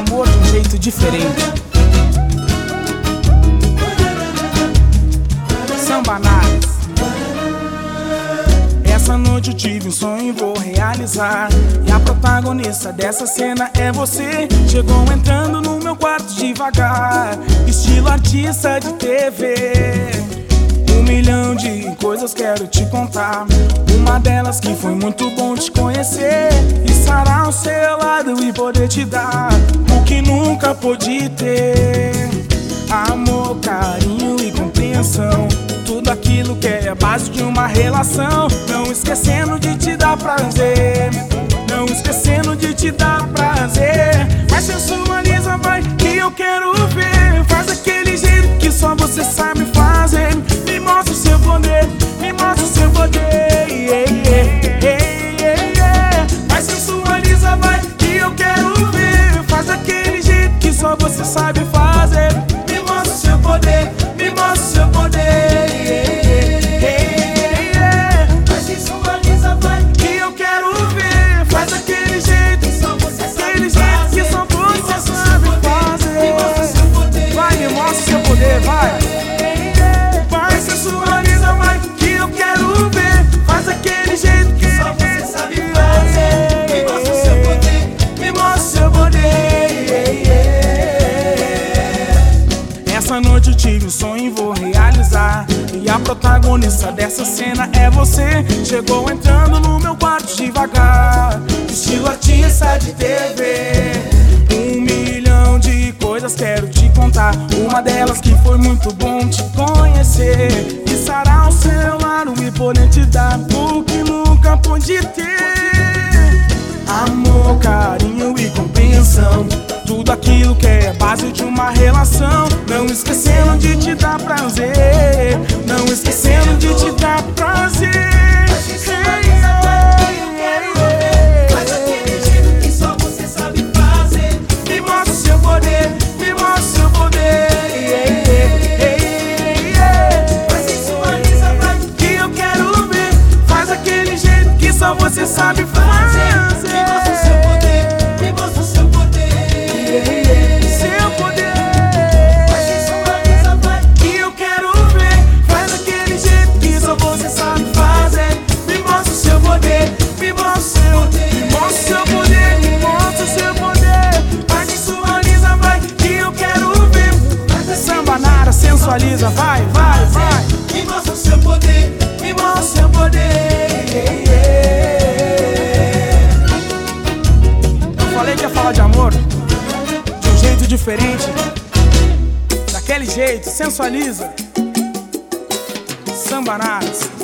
amor de um jeito diferente. Sambanadas. Essa noite eu tive um sonho e vou realizar. E a protagonista dessa cena é você. Chegou entrando no meu quarto devagar, estilo artista de TV. 1 milhão de coisas quero te contar. Uma delas que foi muito bom te conhecer, estar ao seu lado e poder te dar o que nunca pude ter: amor, carinho e compreensão. Tudo aquilo que é a base de uma relação. Não esquecendo de te dar prazer, não esquecendo de te dar prazer. Vai, sensualiza, vai, que eu quero ver. Faz aquele jeito que só você sabe fazer. Me mostra o seu poder, me mostra o seu poder. Vai, sensualiza, vai, que eu quero ver. Faz aquele jeito que só você sabe fazer. Me mostra o seu poder, me mostra o seu poder. Vai, sensualiza, vai, que eu quero ver. Faz aquele jeito que só você sabe fazer. Me mostra o seu poder, me mostra o seu poder. Essa noite eu tive um sonho e vou realizar. E a protagonista dessa cena é você. Chegou entrando no meu quarto devagar, estilo artista de TV. 1 milhão de coisas quero te contar. Uma delas que foi muito bom te conhecer, estar ao seu lado e poder te dar o que nunca pude ter: amor, carinho e compreensão. Tudo aquilo que é a base de uma relação. Não esquecendo de te dar prazer, não esquecendo de te dar prazer. Só você sabe fazer. Me mostra o seu poder, me mostra o seu poder. Seu poder. Vai, sensualiza, vai, que eu quero ver. Faz aquele jeito que só você sabe fazer. Me mostra o seu poder, me mostra o seu poder. Me mostra o seu poder, me mostra o seu poder. Vai, sensualiza, vai, que eu quero ver. Sambanada, sensualiza, vai, vai, vai. Me mostra o seu poder, me mostra o seu poder. Falei que ia falar de amor de um jeito diferente, daquele jeito, sensualiza. Sambanadas.